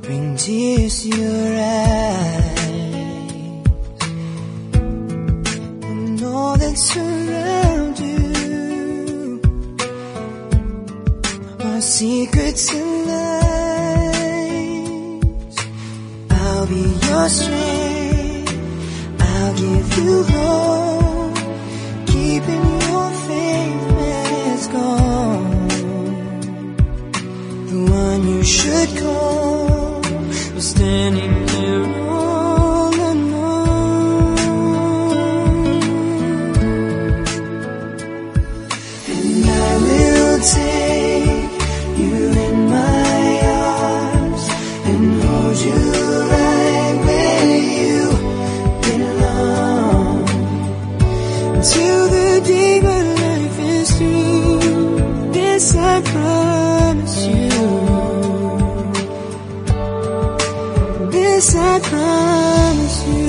bring tears to your eyes, and all that surrounds you are secrets and lies. I'll be your strength, I'll give you hope, keeping your faith when it's gone. The one you should call was standing there all alone. And I will take you in my arms and hold you right where you belong, until the day my life is through. This I promise you, this I promise you.